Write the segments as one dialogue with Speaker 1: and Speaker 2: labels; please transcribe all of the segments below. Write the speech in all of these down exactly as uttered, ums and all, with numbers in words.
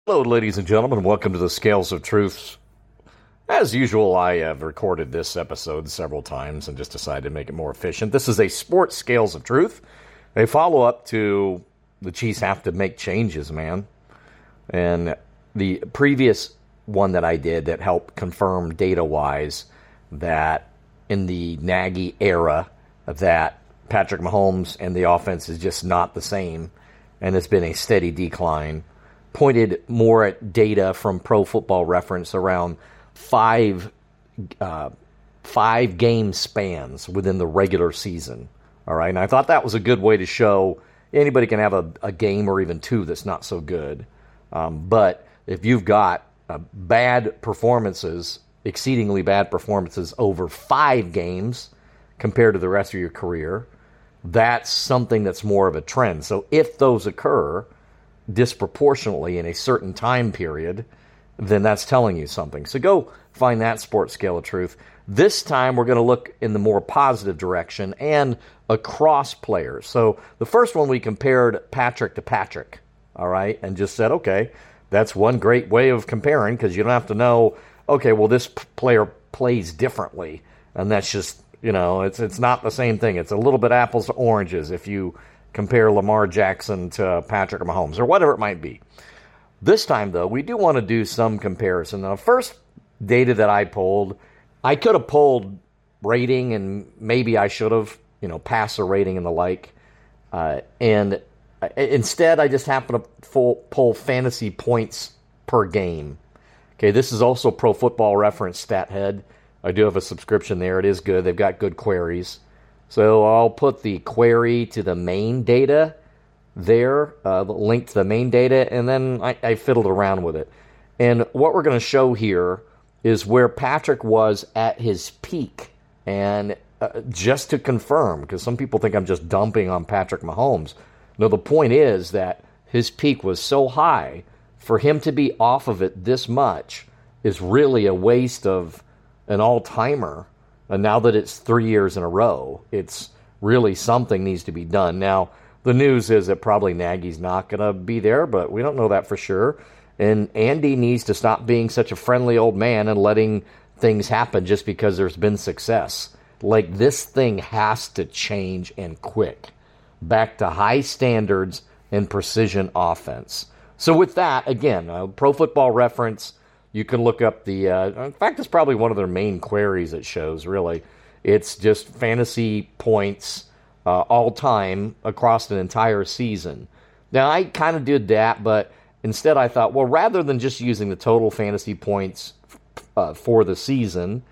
Speaker 1: Hello, ladies and gentlemen. Welcome to the Scales of Truth. As usual, I have recorded this episode several times and just decided to make it more efficient. This is a Sports Scales of Truth, a follow-up to the Chiefs have to make changes, man. And the previous one that I did that helped confirm data-wise that in the Nagy era that Patrick Mahomes and the offense is just not the same, and it's been a steady decline, pointed more at data from Pro Football Reference around five uh, five game spans within the regular season. All right, and I thought that was a good way to show anybody can have a, a game or even two that's not so good. Um, but if you've got uh, bad performances, exceedingly bad performances over five games compared to the rest of your career, that's something that's more of a trend. So if those occur disproportionately in a certain time period, then that's telling you something. So go find that Sports Scale of Truth. This time we're going to look in the more positive direction and across players. So the first one we compared Patrick to Patrick, all right, and just said, okay, that's one great way of comparing because you don't have to know, okay, well, this p- player plays differently, and that's just, you know, it's it's not the same thing. It's a little bit apples to oranges if you compare Lamar Jackson to Patrick Mahomes or whatever it might be. This time, though, we do want to do some comparison. Now, first data that I pulled, I could have pulled rating, and maybe I should have, you know, passer rating and the like. Uh, and instead, I just happened to full, pull fantasy points per game. Okay, this is also Pro Football Reference StatHead. I do have a subscription there. It is good. They've got good queries. So I'll put the query to the main data there, uh, the link to the main data, and then I, I fiddled around with it. And what we're going to show here is where Patrick was at his peak. And uh, just to confirm, because some people think I'm just dumping on Patrick Mahomes. No, the point is that his peak was so high, for him to be off of it this much is really a waste of an all-timer. And now that it's three years in a row, it's really something needs to be done. Now, the news is that probably Nagy's not going to be there, but we don't know that for sure. And Andy needs to stop being such a friendly old man and letting things happen just because there's been success. Like, this thing has to change and quick. Back to high standards and precision offense. So with that, again, uh, Pro Football Reference, you can look up the, uh, in fact, it's probably one of their main queries it shows, really. It's just fantasy points uh, all time across an entire season. Now, I kind of did that, but instead I thought, well, rather than just using the total fantasy points uh, for the season,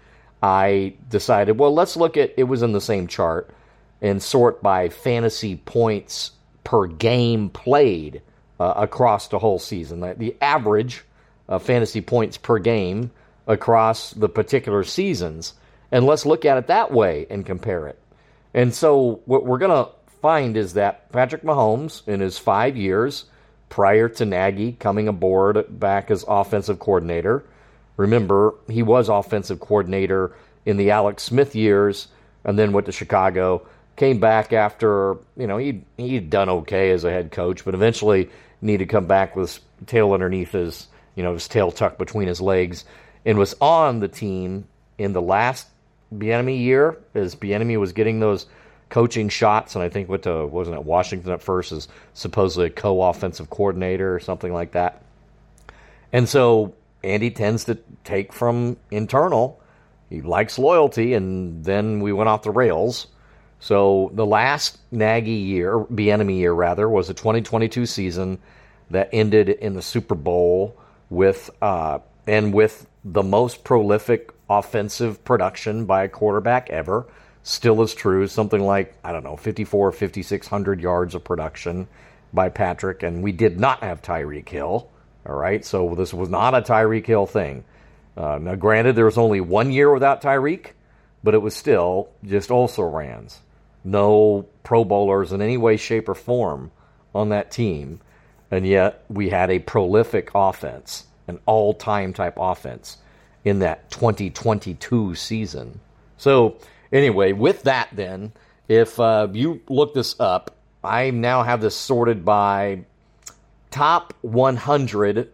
Speaker 1: I decided, well, let's look at, it was in the same chart, and sort by fantasy points per game played uh, across the whole season. The average Uh, fantasy points per game across the particular seasons. And let's look at it that way and compare it. And so what we're going to find is that Patrick Mahomes, in his five years prior to Nagy coming aboard back as offensive coordinator, remember, he was offensive coordinator in the Alex Smith years and then went to Chicago, came back after, you know, he'd, he'd done okay as a head coach, but eventually needed to come back with his tail underneath his you know, his tail tucked between his legs, and was on the team in the last Bieniemy year, as Bieniemy was getting those coaching shots, and I think went to, wasn't it Washington at first, as supposedly a co-offensive coordinator or something like that. And so Andy tends to take from internal. He likes loyalty, and then we went off the rails. So the last Nagy year, Bieniemy year rather, was the twenty twenty-two season that ended in the Super Bowl with uh, and with the most prolific offensive production by a quarterback ever. Still is true, something like, I don't know, fifty-four, fifty-six hundred yards of production by Patrick, and we did not have Tyreek Hill, all right? So this was not a Tyreek Hill thing. Uh, now, granted, there was only one year without Tyreek, but it was still just also-rans. No Pro Bowlers in any way, shape, or form on that team. And yet we had a prolific offense, an all-time type offense in that twenty twenty-two season. So anyway, with that then, if uh, you look this up, I now have this sorted by top one hundred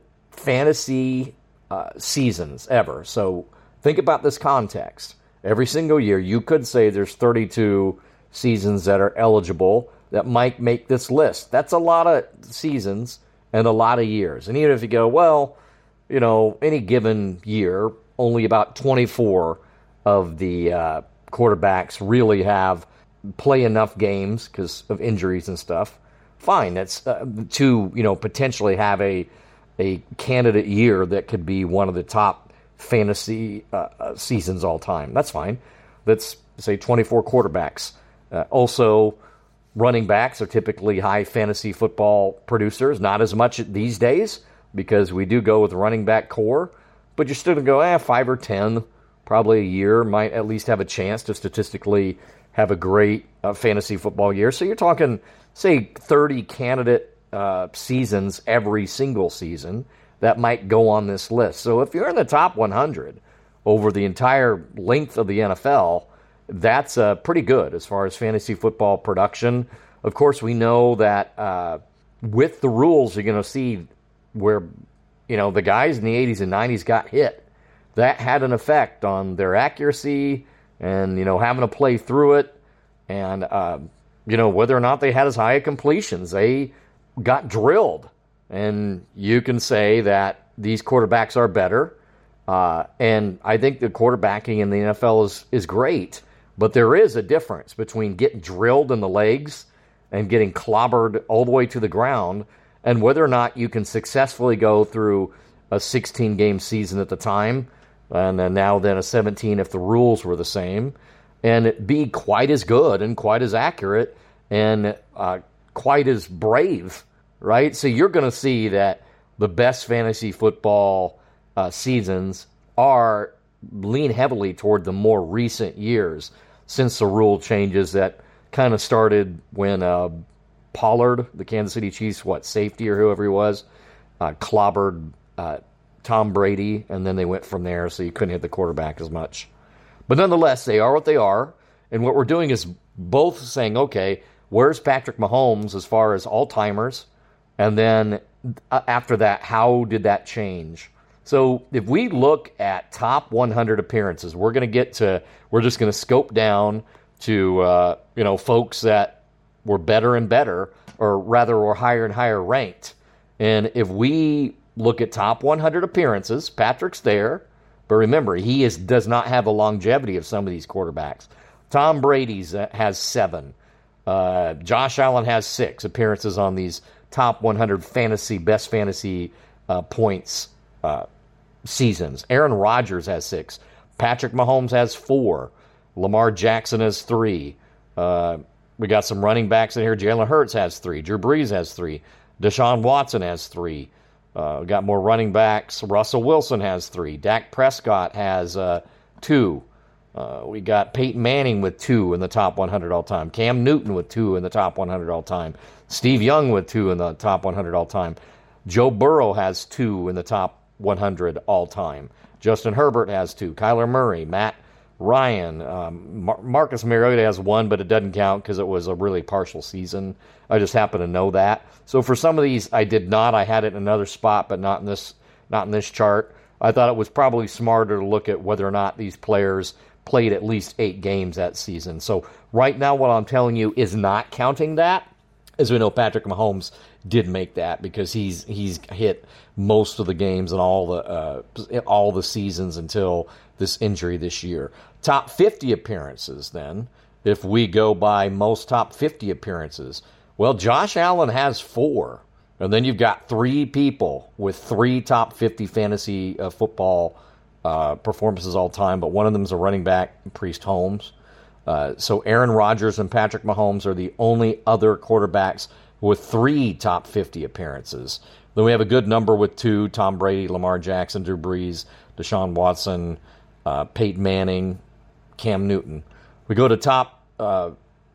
Speaker 1: fantasy uh, seasons ever. So think about this context. Every single year, you could say there's thirty-two seasons that are eligible that might make this list. That's a lot of seasons and a lot of years. And even if you go, well, you know, any given year, only about twenty-four of the uh, quarterbacks really have play enough games because of injuries and stuff. Fine, that's uh, to, you know, potentially have a a candidate year that could be one of the top fantasy uh, uh, seasons all time. That's fine. Let's say twenty-four quarterbacks. Uh, also, running backs are typically high fantasy football producers. Not as much these days because we do go with running back core, but you're still going to go, eh, five or ten, probably a year might at least have a chance to statistically have a great uh, fantasy football year. So you're talking, say, thirty candidate uh, seasons every single season that might go on this list. So if you're in the top one hundred over the entire length of the N F L, that's uh, pretty good as far as fantasy football production. Of course, we know that uh, with the rules, you're going to see where, you know, the guys in the eighties and nineties got hit. That had an effect on their accuracy and, you know, having to play through it. And, uh, you know, whether or not they had as high completions, they got drilled. And you can say that these quarterbacks are better. Uh, and I think the quarterbacking in the N F L is, is great. But there is a difference between getting drilled in the legs and getting clobbered all the way to the ground and whether or not you can successfully go through a sixteen-game season at the time and then now then a seventeen if the rules were the same and be quite as good and quite as accurate and uh, quite as brave, right? So you're going to see that the best fantasy football uh, seasons are lean heavily toward the more recent years since the rule changes that kind of started when uh, Pollard, the Kansas City Chiefs, what, safety or whoever he was, uh, clobbered uh, Tom Brady, and then they went from there, so you couldn't hit the quarterback as much. But nonetheless, they are what they are, and what we're doing is both saying, okay, where's Patrick Mahomes as far as all-timers, and then uh, after that, how did that change? So if we look at top one hundred appearances, we're going to get to, we're just going to scope down to, uh, you know, folks that were better and better, or rather were higher and higher ranked. And if we look at top one hundred appearances, Patrick's there, but remember, he is does not have the longevity of some of these quarterbacks. Tom Brady's uh, has seven. Uh, Josh Allen has six appearances on these top one hundred fantasy, best fantasy uh, points uh seasons. Aaron Rodgers has six. Patrick Mahomes has four. Lamar Jackson has three. Uh, we got some running backs in here. Jalen Hurts has three. Drew Brees has three. Deshaun Watson has three. Uh, we got more running backs. Russell Wilson has three. Dak Prescott has uh, two. Uh, we got Peyton Manning with two in the top one hundred all time. Cam Newton with two in the top one hundred all time. Steve Young with two in the top one hundred all time. Joe Burrow has two in the top one hundred all time. Justin Herbert has two. Kyler Murray, Matt Ryan, um, Mar- Marcus Mariota has one, but it doesn't count because it was a really partial season. I just happen to know that. So for some of these, I did not. I had it in another spot, but not in this, not in this chart. I thought it was probably smarter to look at whether or not these players played at least eight games that season. So right now, what I'm telling you is not counting that. As we know, Patrick Mahomes did make that because he's he's hit most of the games and all the uh, all the seasons until this injury this year. Top fifty appearances, then, if we go by most top fifty appearances, well, Josh Allen has four, and then you've got three people with three top fifty fantasy uh, football uh, performances all time, but one of them is a running back, Priest Holmes. Uh, so Aaron Rodgers and Patrick Mahomes are the only other quarterbacks with three top fifty appearances. Then we have a good number with two: Tom Brady, Lamar Jackson, Drew Brees, Deshaun Watson, uh, Peyton Manning, Cam Newton. We go to top uh,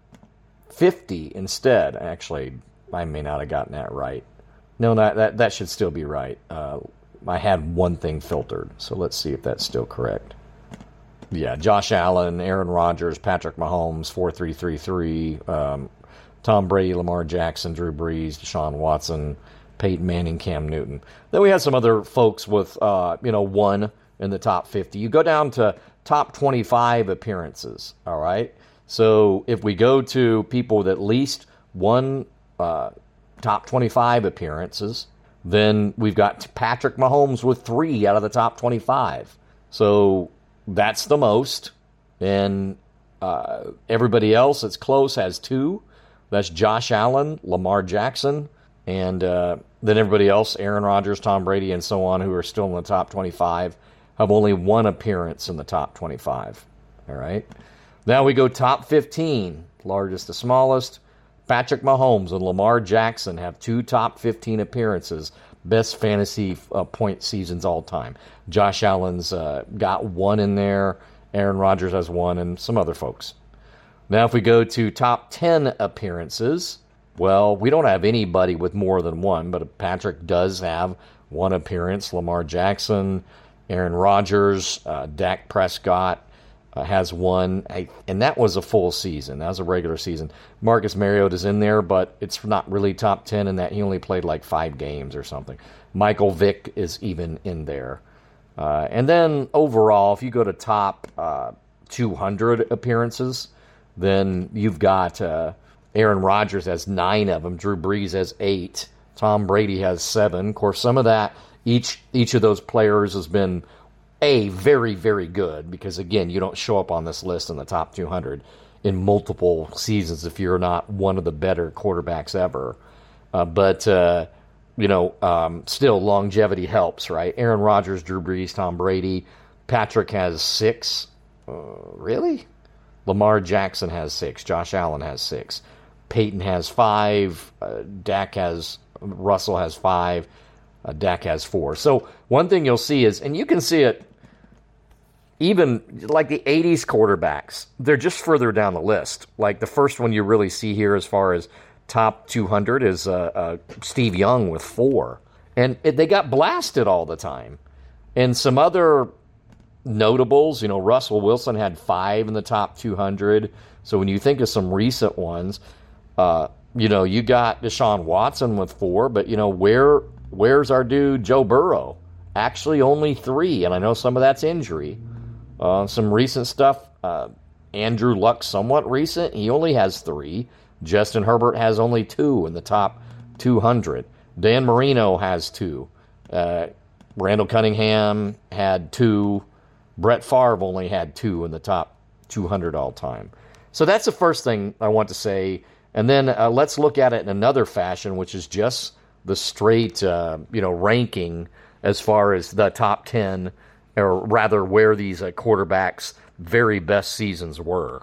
Speaker 1: fifty instead. Actually, I may not have gotten that right. No, that that, that should still be right. Uh, I had one thing filtered, so let's see if that's still correct. Yeah, Josh Allen, Aaron Rodgers, Patrick Mahomes, four three three three, um, Tom Brady, Lamar Jackson, Drew Brees, Deshaun Watson, Peyton Manning, Cam Newton. Then we had some other folks with, uh, you know, one in the top fifty. You go down to top twenty-five appearances, all right? So if we go to people with at least one uh, top twenty-five appearances, then we've got Patrick Mahomes with three out of the top twenty-five. So that's the most. And uh, everybody else that's close has two. That's Josh Allen, Lamar Jackson, and uh, then everybody else, Aaron Rodgers, Tom Brady, and so on, who are still in the top twenty-five, have only one appearance in the top twenty-five. All right. Now we go top fifteen, largest to smallest. Patrick Mahomes and Lamar Jackson have two top fifteen appearances, best fantasy uh, point seasons all time. Josh Allen's uh, got one in there. Aaron Rodgers has one, and some other folks. Now, if we go to top ten appearances, well, we don't have anybody with more than one, but Patrick does have one appearance. Lamar Jackson, Aaron Rodgers, uh, Dak Prescott uh, has one, I, and that was a full season. That was a regular season. Marcus Mariota is in there, but it's not really top ten in that he only played like five games or something. Michael Vick is even in there. Uh, and then overall, if you go to top uh, two hundred appearances, then you've got uh, Aaron Rodgers has nine of them. Drew Brees has eight. Tom Brady has seven. Of course, some of that, each each of those players has been, A, very, very good, because, again, you don't show up on this list in the top two hundred in multiple seasons if you're not one of the better quarterbacks ever. Uh, but, uh, you know, um, still, longevity helps, right? Aaron Rodgers, Drew Brees, Tom Brady. Patrick has six. Uh, really? Lamar Jackson has six. Josh Allen has six. Peyton has five. Uh, Dak has, Russell has five. Uh, Dak has four. So one thing you'll see is, and you can see it even like the eighties quarterbacks, they're just further down the list. Like the first one you really see here as far as top two hundred is uh, uh, Steve Young with four. And it, they got blasted all the time. And some other notables, you know, Russell Wilson had five in the top two hundred. So when you think of some recent ones, uh, you know, you got Deshaun Watson with four, but, you know, where where's our dude Joe Burrow? Actually only three, and I know some of that's injury. Uh, some recent stuff, uh, Andrew Luck, somewhat recent, he only has three. Justin Herbert has only two in the top two hundred. Dan Marino has two. Uh, Randall Cunningham had two. Brett Favre only had two in the top two hundred all time. So that's the first thing I want to say. And then uh, let's look at it in another fashion, which is just the straight, uh, you know, ranking as far as the top ten, or rather where these uh, quarterbacks' very best seasons were.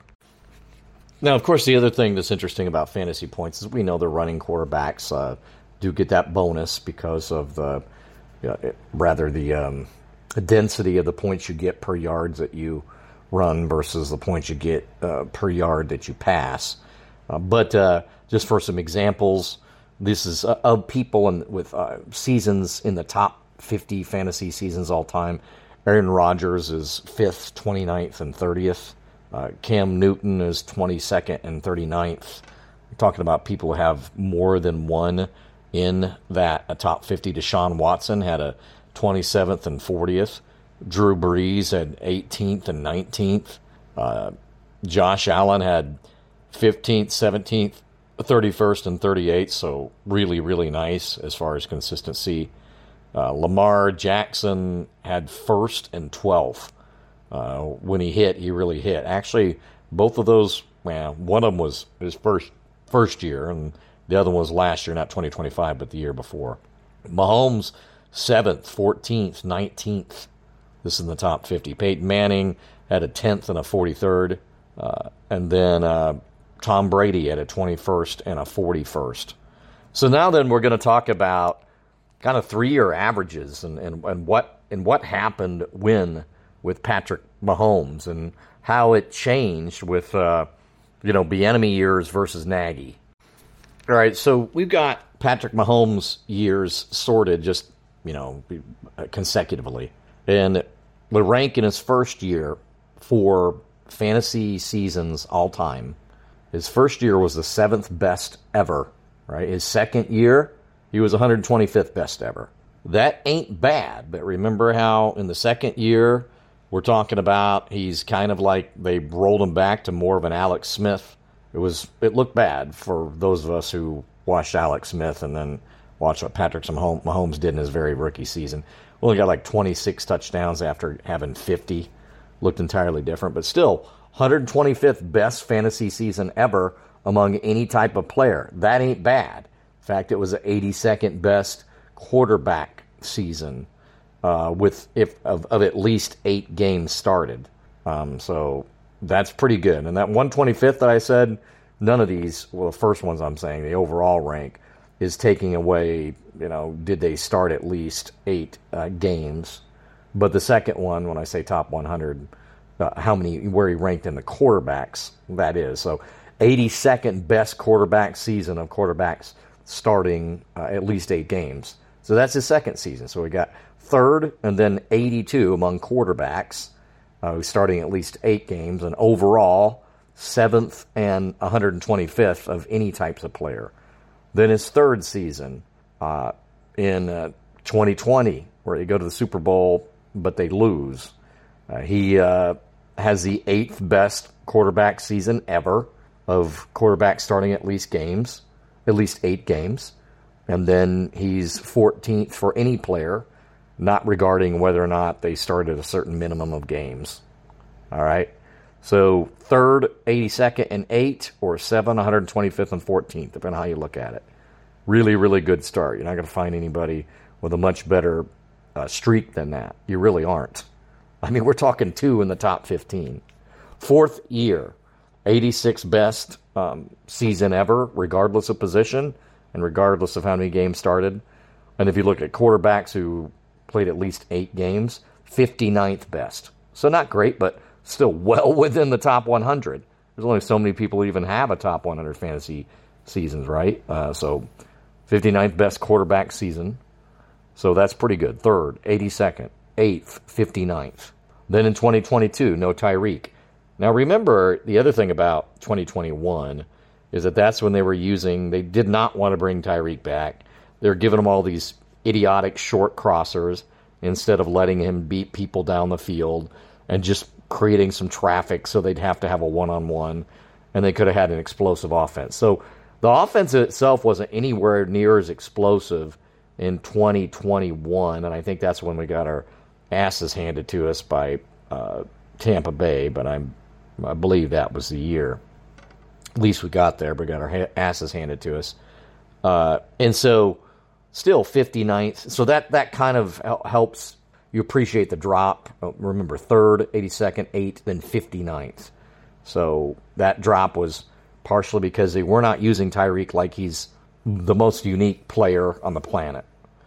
Speaker 1: Now, of course, the other thing that's interesting about fantasy points is we know the running quarterbacks uh, do get that bonus because of the, uh, rather the um, density of the points you get per yards that you run versus the points you get uh, per yard that you pass. Uh, but uh, just for some examples, this is uh, of people in, with uh, seasons in the top fifty fantasy seasons all time. Aaron Rodgers is fifth, twenty-ninth, and thirtieth. Uh, Cam Newton is twenty-second and thirty-ninth. We're talking about people who have more than one in that a top fifty. Deshaun Watson had a twenty-seventh and fortieth. Drew Brees had eighteenth and nineteenth. Uh, Josh Allen had fifteenth, seventeenth, thirty-first, and thirty-eighth, so really, really nice as far as consistency. Uh, Lamar Jackson had first and twelfth. Uh, when he hit, he really hit. Actually, both of those, well, one of them was his first first year, and the other one was last year, not twenty twenty-five, but the year before. Mahomes, seventh, fourteenth, nineteenth. This is in the top fifty. Peyton Manning had a tenth and a forty-third. Uh, and then uh, Tom Brady had a twenty-first and a forty-first. So now then we're going to talk about kind of three-year averages and, and, and what and what happened when with Patrick Mahomes and how it changed with, uh, you know, Bieniemy years versus Nagy. All right, so we've got Patrick Mahomes years sorted just, you know, consecutively. And the rank in his first year for fantasy seasons all time, his first year was the seventh best ever, right? His second year, he was one hundred twenty-fifth best ever. That ain't bad, but remember how in the second year we're talking about he's kind of like they rolled him back to more of an Alex Smith. It was it looked bad for those of us who watched Alex Smith and then watched what Patrick Mahomes did in his very rookie season. Only got like twenty-six touchdowns after having fifty. Looked entirely different, but still one hundred twenty-fifth best fantasy season ever among any type of player. That ain't bad. In fact, it was the eighty-second best quarterback season uh, with if of, of at least eight games started. Um, so that's pretty good. And that one hundred twenty-fifth that I said, none of these, well, the first ones I'm saying, the overall rank, is taking away, you know, did they start at least eight uh, games? But the second one, when I say top one hundred, uh, how many, where he ranked in the quarterbacks, that is. So eighty-second best quarterback season of quarterbacks starting uh, at least eight games. So that's his second season. So we got third and then eighty-two among quarterbacks uh, who's starting at least eight games. And overall, seventh and one hundred twenty-fifth of any types of player. Then his third season uh, in uh, twenty twenty, where they go to the Super Bowl, but they lose. Uh, he uh, has the eighth best quarterback season ever of quarterbacks starting at least games, at least eight games. And then he's fourteenth for any player, not regarding whether or not they started a certain minimum of games. All right? So third, eighty-second, and eight, or seven, one hundred twenty-fifth, and fourteenth, depending on how you look at it. Really, really good start. You're not going to find anybody with a much better uh, streak than that. You really aren't. I mean, we're talking two in the top fifteen. Fourth year, eighty-sixth best um, season ever, regardless of position and regardless of how many games started. And if you look at quarterbacks who played at least eight games, fifty-ninth best. So not great, but still well within the top one hundred. There's only so many people who even have a top one hundred fantasy seasons, right? Uh, so fifty-ninth best quarterback season. So that's pretty good. Third, eighty-second, eighth, fifty-ninth. Then in twenty twenty-two, no Tyreek. Now remember, the other thing about twenty twenty-one is that that's when they were using, they did not want to bring Tyreek back. They were giving him all these idiotic short crossers instead of letting him beat people down the field and just creating some traffic so they'd have to have a one-on-one, and they could have had an explosive offense. So the offense itself wasn't anywhere near as explosive in twenty twenty-one, and I think that's when we got our asses handed to us by uh, Tampa Bay, but I'm, I believe that was the year. At least we got there, but got our ha- asses handed to us. Uh, and so still fifty-ninth. So that, that kind of helps you appreciate the drop. Remember, third, eighty-second, eighth, then fifty-ninth. So that drop was partially because they were not using Tyreek like he's the most unique player on the planet.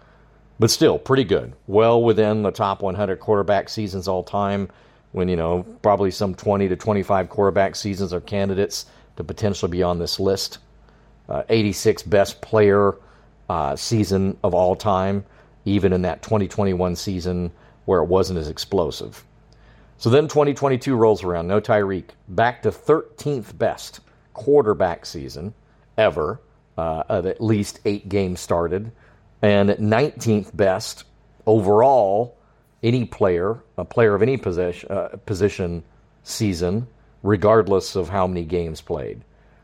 Speaker 1: But still, pretty good. Well within the top one hundred quarterback seasons all time, when, you know, probably some twenty to twenty-five quarterback seasons are candidates to potentially be on this list. Uh, eighty-sixth best player uh, season of all time, even in that twenty twenty-one season where it wasn't as explosive. So then twenty twenty-two rolls around, no Tyreek, back to thirteenth best quarterback season ever, uh, of at least eight games started, and nineteenth best overall any player, a player of any position, uh, position season, regardless of how many games played.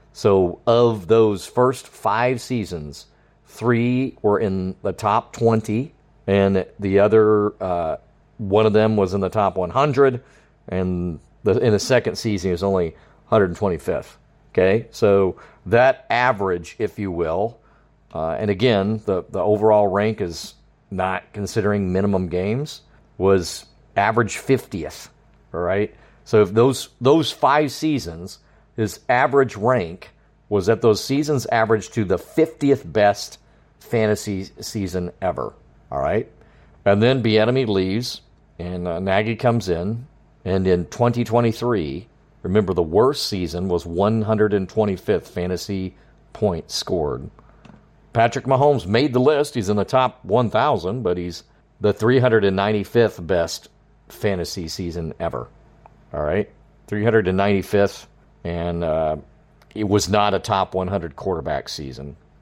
Speaker 1: So of those first five seasons, three were in the top twenty, and the other, uh, one of them was in the top one hundred, and the, in the second season, he was only one hundred twenty-fifth. Okay, so that average, if you will, uh, and again, the, the overall rank is not considering minimum games, was average fiftieth, all right? So if those those five seasons, his average rank was at those seasons averaged to the fiftieth best fantasy season ever, all right? And then Bieniemy leaves, and uh, Nagy comes in, and in twenty twenty-three, remember the worst season was one hundred twenty-fifth fantasy points scored. Patrick Mahomes made the list. He's in the top one thousand, but he's the three hundred ninety-fifth best fantasy season ever. All right? three hundred ninety-fifth, and uh, it was not a top one hundred quarterback season.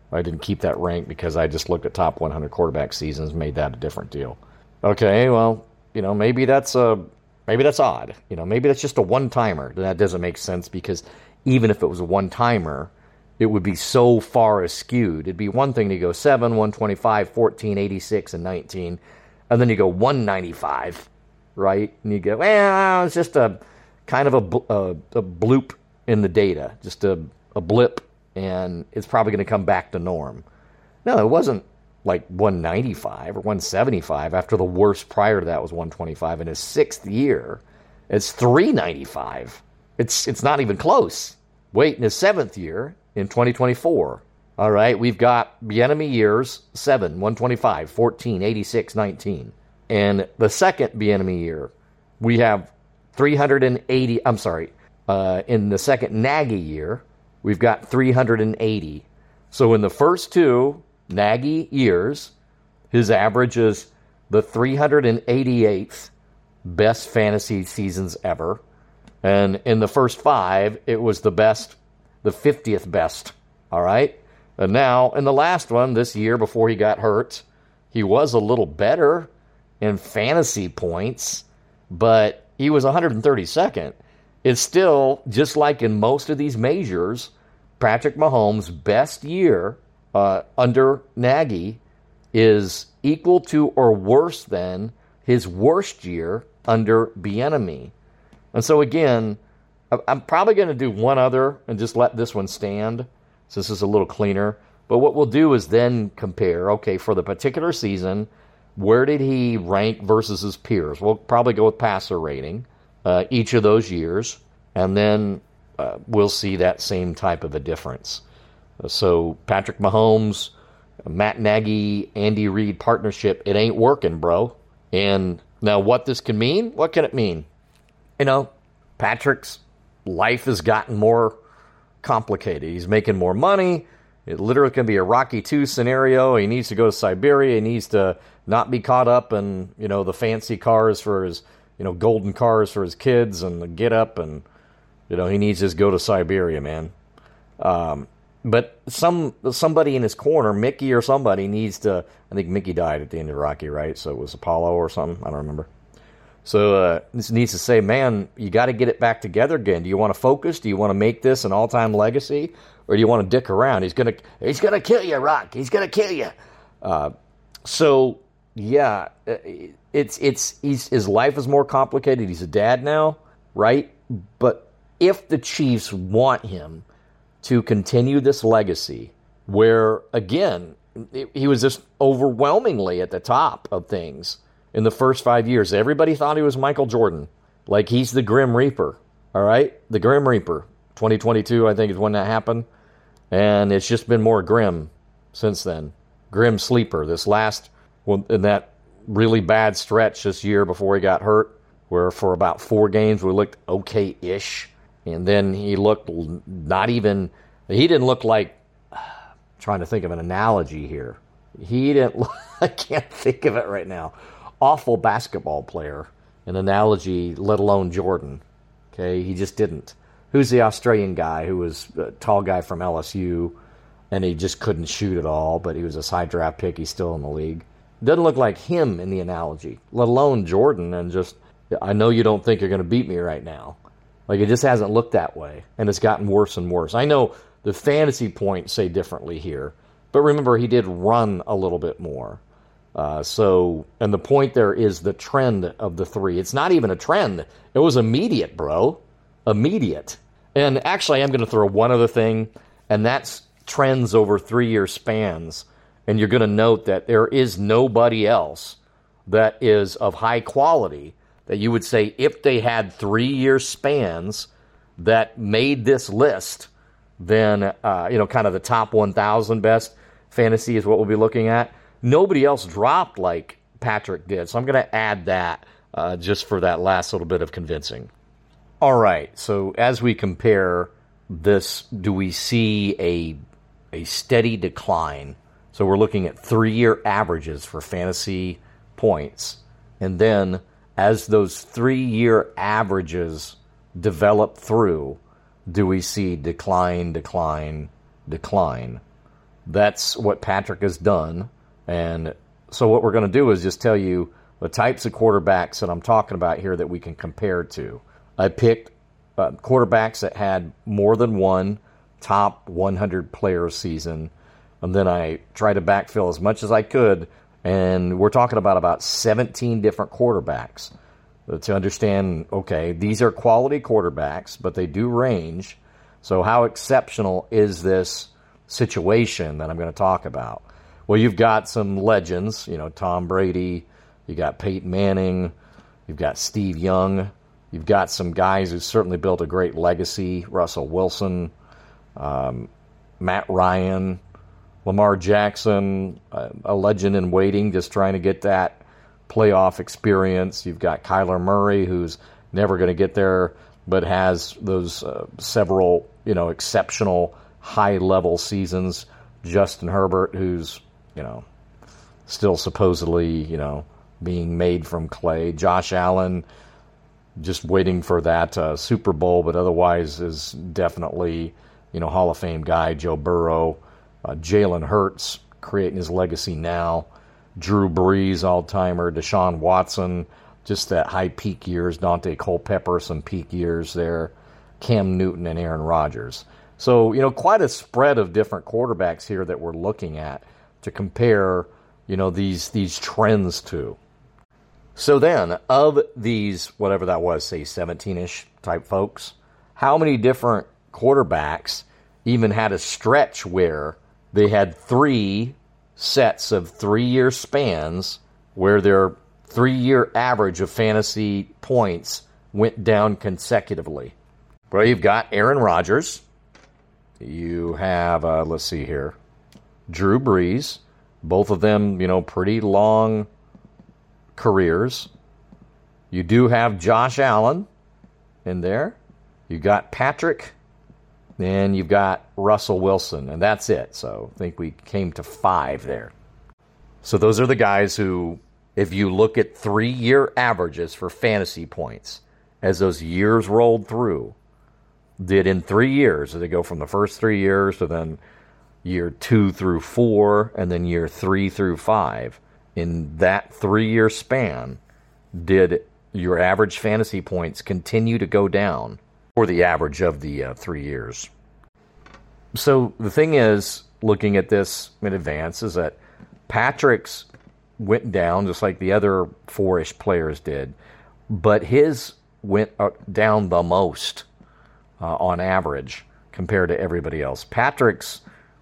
Speaker 1: I didn't keep that rank because I just looked at top one hundred quarterback seasons and made that a different deal. Okay, well, you know, maybe that's a maybe that's odd. You know, maybe that's just a one-timer. That doesn't make sense because even if it was a one-timer, it would be so far askewed. It'd be one thing to go seven, one twenty-five, fourteen, eighty-six, and nineteen, and then you go one ninety-five, right? And you go, well, it's just a kind of a, a, a bloop in the data, just a, a blip, and it's probably going to come back to norm. No, it wasn't like one ninety-five or one seventy-five after the worst prior to that was one twenty-five. In his sixth year, it's three ninety-five. It's it's not even close. Wait, in his seventh year, in twenty twenty-four, all right, we've got Bieniemy years, seven, one twenty-five, fourteen, eighty-six, nineteen. And the second Bieniemy year, we have three eighty, I'm sorry, uh, in the second Nagy year, we've got three eighty. So in the first two Nagy years, his average is the three eighty-eighth best fantasy seasons ever. And in the first five, it was the best, the fiftieth best. All right? And now, in the last one, this year before he got hurt, he was a little better in fantasy points, but he was one hundred thirty-second. It's still, just like in most of these measures, Patrick Mahomes' best year uh, under Nagy is equal to or worse than his worst year under Bieniemy. And so again, I'm probably going to do one other and just let this one stand, since this is a little cleaner. But what we'll do is then compare, okay, for the particular season, where did he rank versus his peers? We'll probably go with passer rating uh, each of those years, and then uh, we'll see that same type of a difference. So Patrick Mahomes, Matt Nagy, Andy Reid partnership, it ain't working, bro. And now what this can mean? What can it mean? You know, Patrick's life has gotten more complicated. He's making more money. It literally can be a Rocky two scenario. He needs to go to Siberia. He needs to not be caught up in, you know, the fancy cars for his, you know, golden cars for his kids and the get up, and, you know, he needs to just go to Siberia, man. Um, but some somebody in his corner, Mickey or somebody, needs to, I think Mickey died at the end of Rocky, right? So it was Apollo or something. I don't remember. So uh, this needs to say, man, you got to get it back together again. Do you want to focus? Do you want to make this an all-time legacy? Or do you want to dick around? He's going to he's gonna kill you, Rock. He's going to kill you. Uh, so, yeah, it's it's he's, his life is more complicated. He's a dad now, right? But if the Chiefs want him to continue this legacy where, again, he was just overwhelmingly at the top of things in the first five years. Everybody thought he was Michael Jordan. Like, he's the Grim Reaper, all right? The Grim Reaper. twenty twenty-two, I think, is when that happened. And it's just been more grim since then. Grim Sleeper. This last, well, in that really bad stretch this year before he got hurt, where for about four games we looked okay-ish. And then he looked not even, he didn't look like, I'm trying to think of an analogy here. He didn't, I can't think of it right now. Awful basketball player, an analogy, let alone Jordan. Okay, he just didn't. Who's the Australian guy who was a tall guy from L S U, and he just couldn't shoot at all, but he was a high draft pick. He's still in the league. Doesn't look like him in the analogy, let alone Jordan. And just, I know you don't think you're going to beat me right now. Like, it just hasn't looked that way, and it's gotten worse and worse. I know the fantasy points say differently here, but remember, he did run a little bit more. Uh, so, and the point there is the trend of the three. It's not even a trend. It was immediate, bro. Immediate. And actually, I'm going to throw one other thing, and that's trends over three-year spans. And you're going to note that there is nobody else that is of high quality that you would say, if they had three-year spans that made this list, then, uh, you know, kind of the top one thousand best fantasy is what we'll be looking at. Nobody else dropped like Patrick did. So I'm going to add that uh, just for that last little bit of convincing. All right, so as we compare this, do we see a a steady decline? So we're looking at three-year averages for fantasy points. And then as those three-year averages develop through, do we see decline, decline, decline? that's what Patrick has done. And so what we're going to do is just tell you the types of quarterbacks that I'm talking about here that we can compare to. I picked uh, quarterbacks that had more than one top one hundred player season, and then I tried to backfill as much as I could, and we're talking about about seventeen different quarterbacks to understand, okay, these are quality quarterbacks, but they do range. So how exceptional is this situation that I'm going to talk about? Well, you've got some legends, you know, Tom Brady, you got Peyton Manning, you've got Steve Young, you've got some guys who certainly built a great legacy, Russell Wilson, um, Matt Ryan, Lamar Jackson, uh, a legend in waiting, just trying to get that playoff experience. You've got Kyler Murray, who's never going to get there, but has those uh, several, you know, exceptional high-level seasons. Justin Herbert, who's, you know, still supposedly, you know, being made from clay. Josh Allen, just waiting for that uh, Super Bowl, but otherwise is definitely, you know, Hall of Fame guy. Joe Burrow, uh, Jalen Hurts, creating his legacy now. Drew Brees, all-timer. Deshaun Watson, just that high peak years. Dante Culpepper, some peak years there. Cam Newton and Aaron Rodgers. So, you know, quite a spread of different quarterbacks here that we're looking at to compare, you know, these these trends to. So then, of these, whatever that was, say seventeen-ish type folks, how many different quarterbacks even had a stretch where they had three sets of three-year spans where their three-year average of fantasy points went down consecutively? Well, you've got Aaron Rodgers. You have, uh, let's see here, Drew Brees. Both of them, you know, pretty long careers. You do have Josh Allen in there. You got Patrick, and you've got Russell Wilson, and that's it. So I think we came to five there. So those are the guys who, if you look at three-year averages for fantasy points, as those years rolled through, did in three years. So they go from the first three years to then year two through four, and then year three through five. In that three-year span, did your average fantasy points continue to go down for the average of the uh, three years? So the thing is, looking at this in advance, is that Patrick's went down just like the other four-ish players did, but his went down the most uh, on average compared to everybody else. Patrick's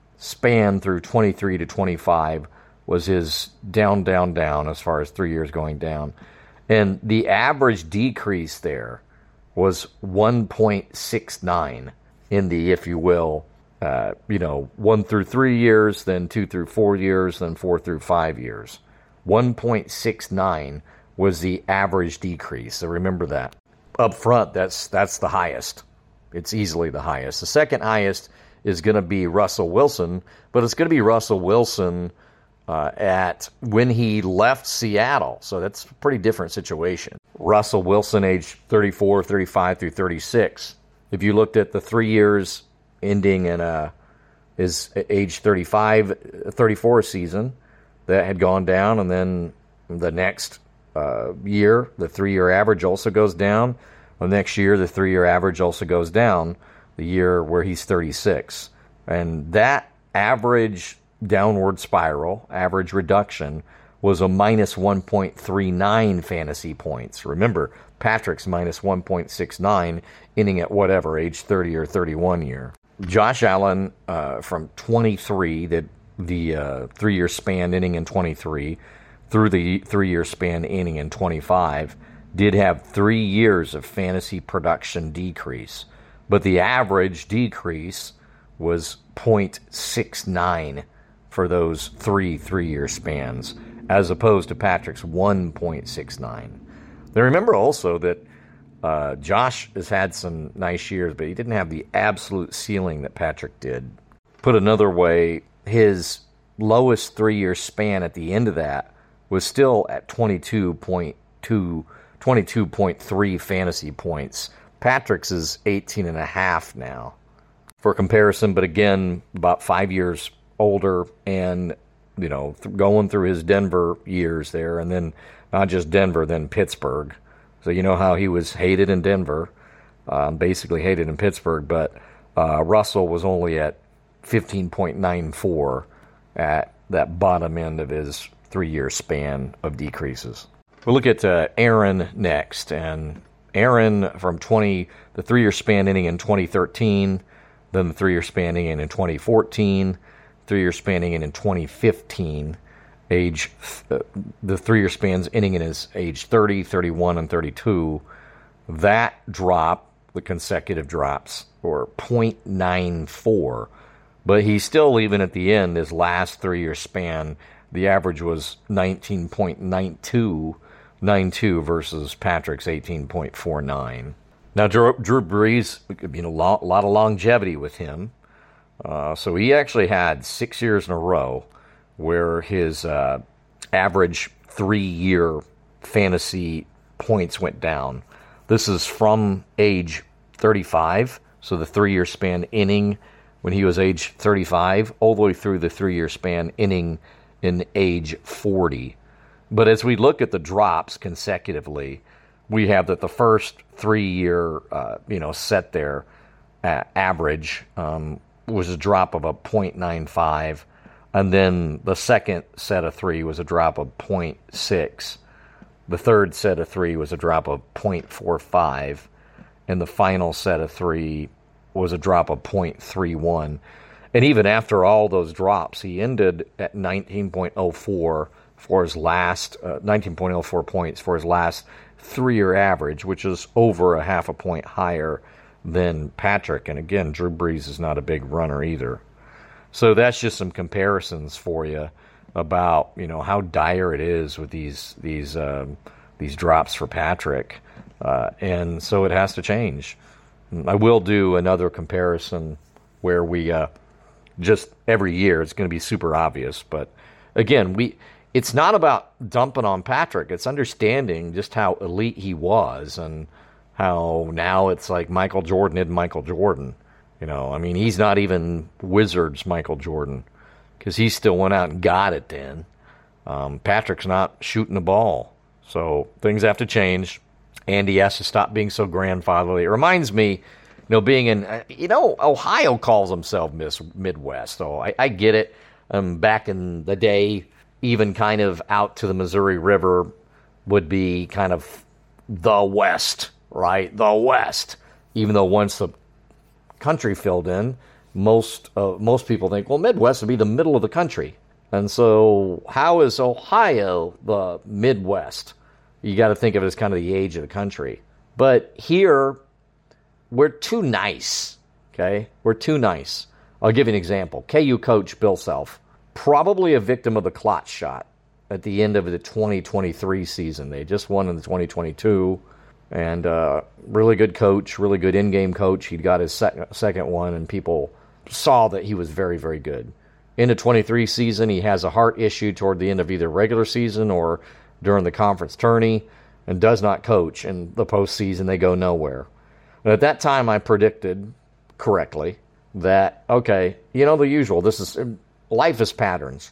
Speaker 1: span through twenty-three to twenty-five was his down, down, down as far as three years going down. And the average decrease there was one point six nine in the, if you will, uh, you know, one through three years, then two through four years, then four through five years. one point six nine was the average decrease. So remember that. Up front, that's that's the highest. It's easily the highest. The second highest is going to be Russell Wilson, but it's going to be Russell Wilson uh, at when he left Seattle. So that's a pretty different situation. Russell Wilson, age thirty-four, thirty-five through thirty-six. If you looked at the three years ending in a, his age thirty-five, thirty-four season, that had gone down, and then the next uh, year, the three-year average also goes down. The next year, the three-year average also goes down, the year where he's thirty-six. And that average downward spiral, average reduction, was a minus one point three nine fantasy points. Remember, Patrick's minus one point six nine, ending at whatever, age thirty or thirty-one year. Josh Allen, uh, from twenty-three, the, the uh, three-year span ending in twenty-three, through the three-year span ending in twenty-five, did have three years of fantasy production decrease. But the average decrease was zero point six nine for those three three-year spans, as opposed to Patrick's one point six nine. Now remember also that uh, Josh has had some nice years, but he didn't have the absolute ceiling that Patrick did. Put another way, his lowest three-year span at the end of that was still at twenty-two point two, twenty-two point three fantasy points. Patrick's is eighteen and a half now. For comparison, but again, about five years older and, you know, th- going through his Denver years there, and then not just Denver, then Pittsburgh. So you know how he was hated in Denver, um, basically hated in Pittsburgh, but uh, Russell was only at fifteen point nine four at that bottom end of his three-year span of decreases. We'll look at uh, Aaron next, and Aaron from twenty, the three-year span ending in twenty thirteen, then the three-year span ending in twenty fourteen, three-year span ending in twenty fifteen, age uh, the three-year spans ending in his age thirty, thirty-one, and thirty-two. That drop, the consecutive drops, were point nine four, but he's still, even at the end, his last three-year span, the average was nineteen point nine two, nine two versus Patrick's eighteen point four nine. Now, Drew, Drew Brees, you know, a lot, lot of longevity with him. Uh, so he actually had six years in a row where his uh, average three-year fantasy points went down. This is from age thirty-five, so the three-year span ending when he was age thirty-five, all the way through the three-year span ending in age forty. But as we look at the drops consecutively, we have that the first three-year, uh, you know, set there, uh, average um, was a drop of a point nine five, and then the second set of three was a drop of point six. The third set of three was a drop of point four five, and the final set of three was a drop of point three one. And even after all those drops, he ended at nineteen point oh four for his last uh, nineteen point oh four points for his last three-year average, which is over a half a point higher than Patrick. And again, Drew Brees is not a big runner either. So that's just some comparisons for you about, you know, how dire it is with these these um, these drops for Patrick, uh, and so it has to change. I will do another comparison where we uh, just every year it's going to be super obvious, but again, we it's not about dumping on Patrick. It's understanding just how elite he was and how now it's like Michael Jordan isn't Michael Jordan. You know, I mean, he's not even Wizards Michael Jordan because he still went out and got it then. Um, Patrick's not shooting the ball. So things have to change. Andy has to stop being so grandfatherly. It reminds me, you know, being in, you know, Ohio calls himself Miss Midwest. So I, I get it. Um, back in the day, even kind of out to the Missouri River would be kind of the West, right? The West. Even though once the country filled in, most uh, most people think, well, Midwest would be the middle of the country. And so how is Ohio the Midwest? You got to think of it as kind of the age of the country. But here, we're too nice, okay? We're too nice. I'll give you an example. K U coach Bill Self, probably a victim of the clot shot at the end of the twenty twenty-three season. They just won in the twenty twenty-two, and uh, really good coach, really good in-game coach. He got his sec- second one, and people saw that he was very, very good. In the twenty-three season, he has a heart issue toward the end of either regular season or during the conference tourney, and does not coach. In the postseason, they go nowhere. And at that time, I predicted correctly that, okay, you know, the usual. This is life is patterns.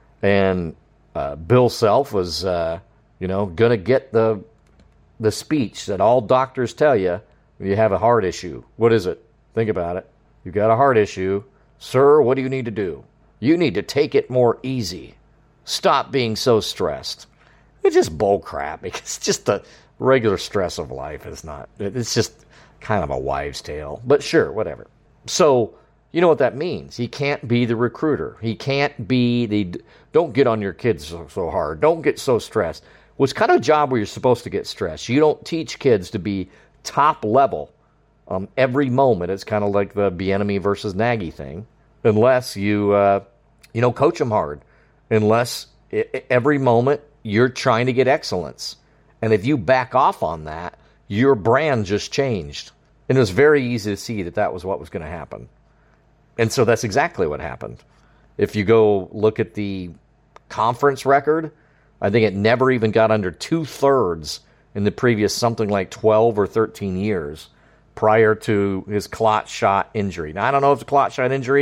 Speaker 1: And uh, Bill Self was, uh, you know, going to get the the speech that all doctors tell you when you have a heart issue. What is it? Think about it. You've got a heart issue. Sir, what do you need to do? You need to take it more easy. Stop being so stressed. It's just bull crap. It's just the regular stress of life is not. It's just kind of a wives' tale. But sure, whatever. So, you know what that means. He can't be the recruiter. He can't be the, don't get on your kids so, so hard. Don't get so stressed. Well, it's kind of a job where you're supposed to get stressed. You don't teach kids to be top level um, every moment. It's kind of like the Bieniemy versus Nagy thing. Unless you, uh, you know, coach them hard. Unless it, every moment you're trying to get excellence. And if you back off on that, your brand just changed. And it was very easy to see that that was what was going to happen. And so that's exactly what happened. If you go look at the conference record, I think it never even got under two-thirds in the previous something like twelve or thirteen years prior to his clot shot injury. Now, I don't know if it's a clot shot injury,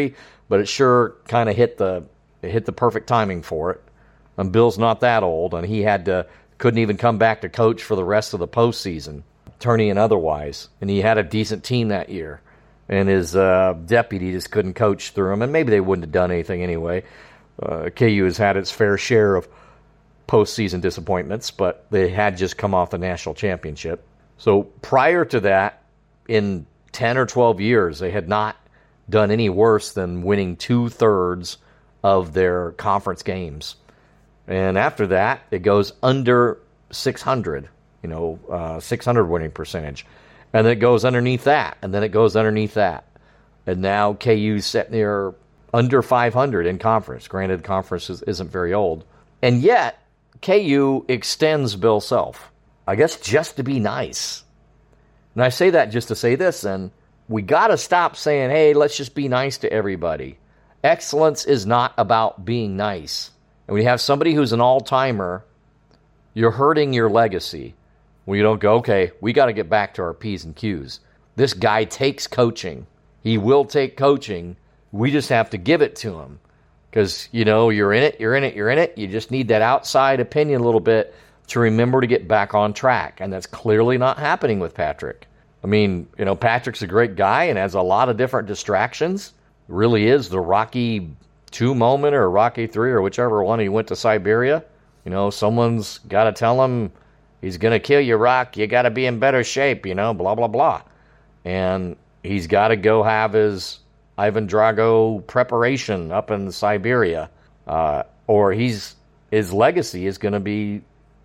Speaker 1: but it sure kind of hit the it hit the perfect timing for it. And Bill's not that old, and he had to couldn't even come back to coach for the rest of the postseason, tourney and otherwise. And he had a decent team that year, and his uh, deputy just couldn't coach through him. And maybe they wouldn't have done anything anyway. Uh, K U has had its fair share of postseason disappointments, but they had just come off the national championship. So prior to that, in ten or twelve years, they had not done any worse than winning two-thirds of their conference games. And after that, it goes under six hundred, you know, uh, six hundred winning percentage. And then it goes underneath that, and then it goes underneath that. And now K U's sitting there under five hundred in conference. Granted, conference is, isn't very old. And yet, K U extends Bill Self, I guess just to be nice. And I say that just to say this, and we got to stop saying, hey, let's just be nice to everybody. Excellence is not about being nice. And when you have somebody who's an all-timer, you're hurting your legacy. When you don't go, okay, we got to get back to our P's and Q's. This guy takes coaching. He will take coaching. We just have to give it to him. Because, you know, you're in it, you're in it, you're in it. You just need that outside opinion a little bit to remember to get back on track. And that's clearly not happening with Patrick. I mean, you know, Patrick's a great guy and has a lot of different distractions. Really is the Rocky two moment or Rocky three or whichever one he went to Siberia. You know, someone's got to tell him he's going to kill you, Rock. You got to be in better shape, you know, blah, blah, blah. And he's got to go have his Ivan Drago preparation up in Siberia. Uh, or he's his legacy is going to be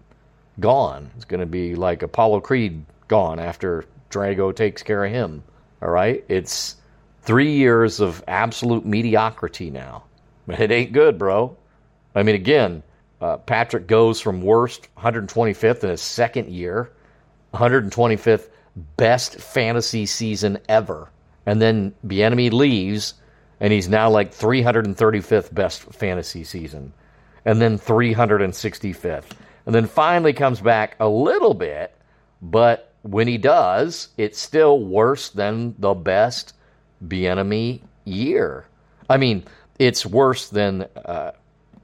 Speaker 1: gone. It's going to be like Apollo Creed gone after Drago takes care of him. All right? It's three years of absolute mediocrity now. It ain't good, bro. I mean, again, uh, Patrick goes from worst one hundred twenty-fifth in his second year, one hundred twenty-fifth best fantasy season ever. And then Bieniemy leaves, and he's now like three hundred thirty-fifth best fantasy season. And then three hundred sixty-fifth. And then finally comes back a little bit, but when he does, it's still worse than the best Bieniemy year. I mean, it's worse than uh,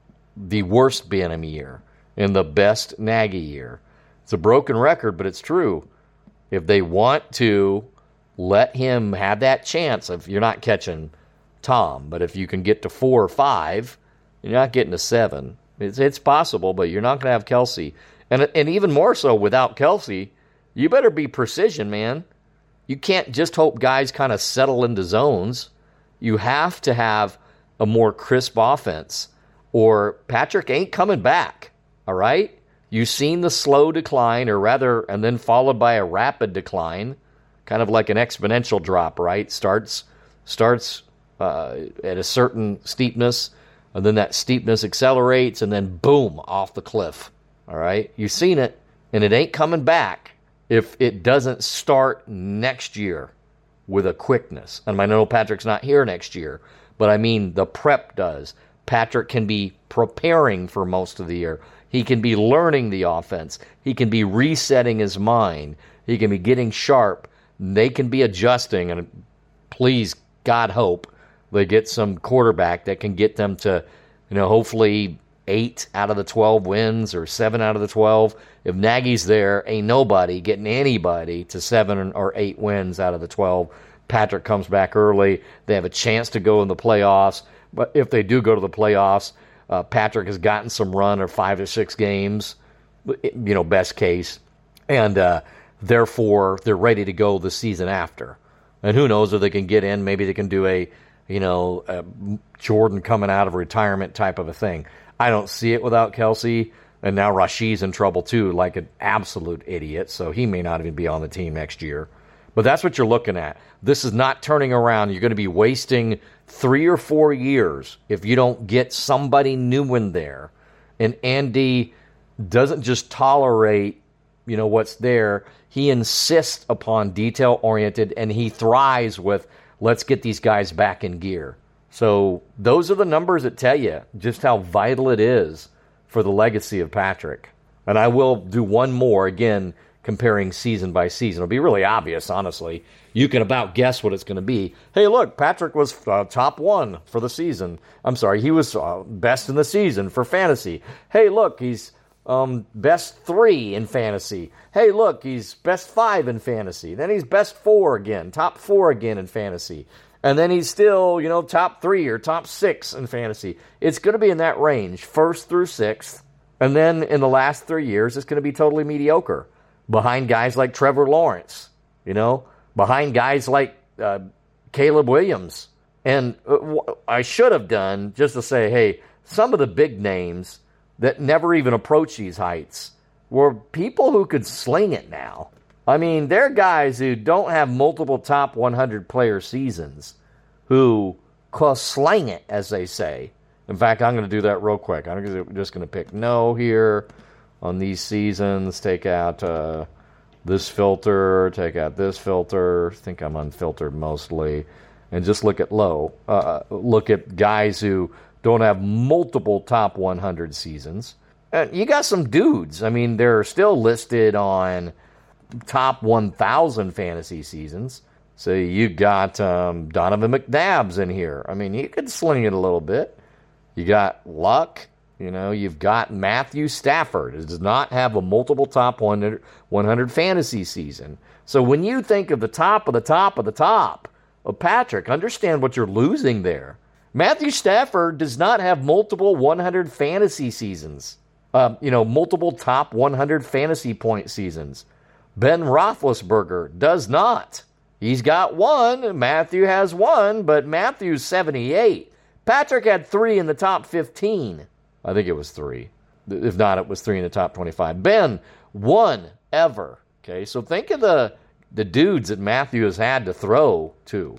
Speaker 1: the worst Bieniemy year and the best Nagy year. It's a broken record, but it's true. If they want to let him have that chance of, you're not catching Tom, but if you can get to four or five, you're not getting to seven. It's, it's possible, but you're not going to have Kelsey. And, and even more so without Kelsey, you better be precision, man. You can't just hope guys kind of settle into zones. You have to have a more crisp offense, or Patrick ain't coming back, all right? You've seen the slow decline, or rather, and then followed by a rapid decline, kind of like an exponential drop, right? Starts starts uh, at a certain steepness, and then that steepness accelerates, and then boom, off the cliff, all right? You've seen it, and it ain't coming back if it doesn't start next year with a quickness. And I know Patrick's not here next year, but I mean the prep does. Patrick can be preparing for most of the year. He can be learning the offense. He can be resetting his mind. He can be getting sharp. They can be adjusting, and please, God hope, they get some quarterback that can get them to, you know, hopefully eight out of the twelve wins or seven out of the twelve. If Nagy's there, ain't nobody getting anybody to seven or eight wins out of the twelve. Patrick comes back early. They have a chance to go in the playoffs. But if they do go to the playoffs, uh, Patrick has gotten some run or five or six games, you know, best case. And uh, therefore, they're ready to go the season after. And who knows if they can get in. Maybe they can do a, you know, a Jordan coming out of retirement type of a thing. I don't see it without Kelsey. And now Rashid's in trouble too, like an absolute idiot. So he may not even be on the team next year. But that's what you're looking at. This is not turning around. You're going to be wasting three or four years if you don't get somebody new in there. And Andy doesn't just tolerate, you know, what's there. He insists upon detail-oriented, and he thrives with, let's get these guys back in gear. So those are the numbers that tell you just how vital it is for the legacy of Patrick. And I will do one more, again, comparing season by season. It'll be really obvious, honestly. You can about guess what it's going to be. Hey, look, Patrick was uh, top one for the season. I'm sorry, he was uh, best in the season for fantasy. Hey, look, he's um, best three in fantasy. Hey, look, he's best five in fantasy. Then he's best four again, top four again in fantasy. And then he's still, you know, top three or top six in fantasy. It's going to be in that range, first through sixth. And then in the last three years, it's going to be totally mediocre. Behind guys like Trevor Lawrence, you know, behind guys like uh, Caleb Williams. And uh, I should have done, just to say, hey, some of the big names that never even approach these heights were people who could sling it now. I mean, they're guys who don't have multiple top one hundred player seasons who can sling it, as they say. In fact, I'm going to do that real quick. I'm just going to pick no here on these seasons. Take out uh, this filter. Take out this filter. I think I'm unfiltered mostly. And just look at low. Uh, look at guys who don't have multiple top one hundred seasons. And you got some dudes. I mean, they're still listed on top one thousand fantasy seasons. So you got um, Donovan McNabb's in here. I mean, you could sling it a little bit. You got Luck. You know, you've got Matthew Stafford. It does not have a multiple top one hundred fantasy season. So when you think of the top of the top of the top of Patrick, understand what you're losing there. Matthew Stafford does not have multiple one hundred fantasy seasons. Uh, you know, multiple top one hundred fantasy point seasons. Ben Roethlisberger does not. He's got one. Matthew has one, but Matthew's seventy-eight. Patrick had three in the top fifteen. I think it was three. If not, it was three in the top twenty-five. Ben, one ever. Okay, so think of the, the dudes that Matthew has had to throw to,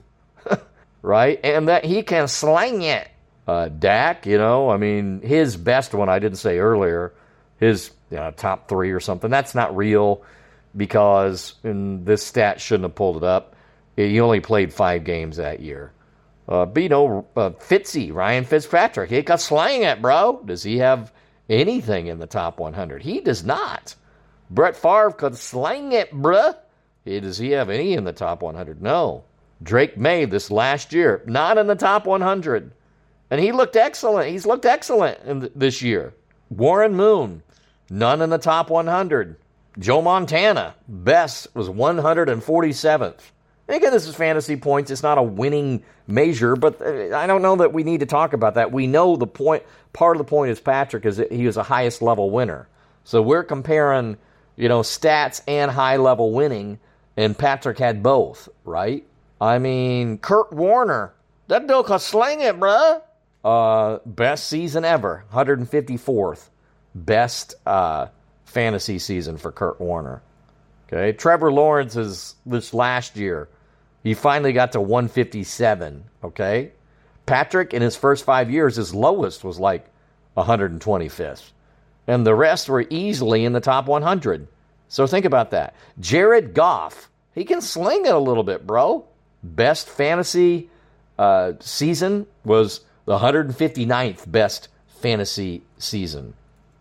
Speaker 1: right? And that he can sling it. Uh, Dak, you know, I mean, his best one, I didn't say earlier, his you know, top three or something, that's not real. Because, and this stat shouldn't have pulled it up, he only played five games that year. Uh, but, you know, uh, Fitzy, Ryan Fitzpatrick, he got slang it, bro. Does he have anything in the top one hundred? He does not. Brett Favre could slang it, bruh. He, does he have any in the top one hundred? No. Drake May this last year, not in the top one hundred. And he looked excellent. He's looked excellent in th- this year. Warren Moon, none in the top one hundred. Joe Montana, best was one hundred forty-seventh. And again, this is fantasy points. It's not a winning measure, but I don't know that we need to talk about that. We know the point, part of the point is Patrick is that he was a highest level winner. So we're comparing, you know, stats and high level winning, and Patrick had both, right? I mean, Kurt Warner, that dude can sling it, bruh. Uh, best season ever, one hundred fifty-fourth. Best, uh, fantasy season for Kurt Warner. Okay, Trevor Lawrence is this last year. He finally got to one fifty-seven. Okay, Patrick in his first five years, his lowest was like one hundred twenty-fifth, and the rest were easily in the top one hundred. So think about that. Jared Goff, he can sling it a little bit, bro. Best fantasy uh, season was the one hundred fifty-ninth best fantasy season.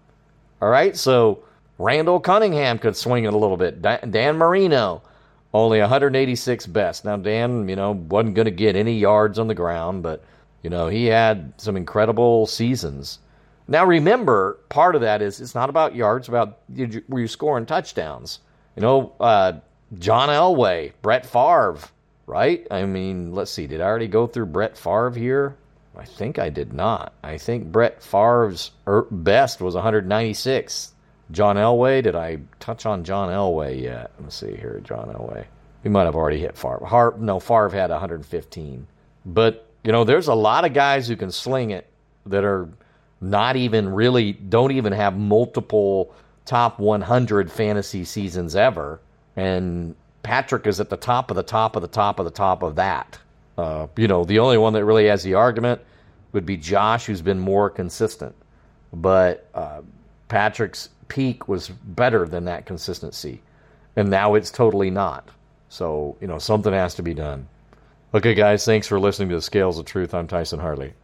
Speaker 1: All right, so Randall Cunningham could swing it a little bit. Dan Marino, only one hundred eighty-sixth best. Now, Dan, you know, wasn't going to get any yards on the ground, but, you know, he had some incredible seasons. Now, remember, part of that is it's not about yards, it's about were you scoring touchdowns. You know, uh, John Elway, Brett Favre, right? I mean, let's see, did I already go through Brett Favre here? I think I did not. I think Brett Favre's best was one hundred ninety-six. John Elway, did I touch on John Elway yet? Let's see here, John Elway. We might have already hit Favre. Har- no, Favre had one hundred fifteen. But, you know, there's a lot of guys who can sling it that are not even really, don't even have multiple top one hundred fantasy seasons ever. And Patrick is at the top of the top of the top of the top of that. Uh, you know, the only one that really has the argument would be Josh, who's been more consistent. But uh, Patrick's peak was better than that consistency. And now it's totally not. So, you know, something has to be done. Okay, guys, thanks for listening to the Scales of Truth. I'm Tyson Hartley.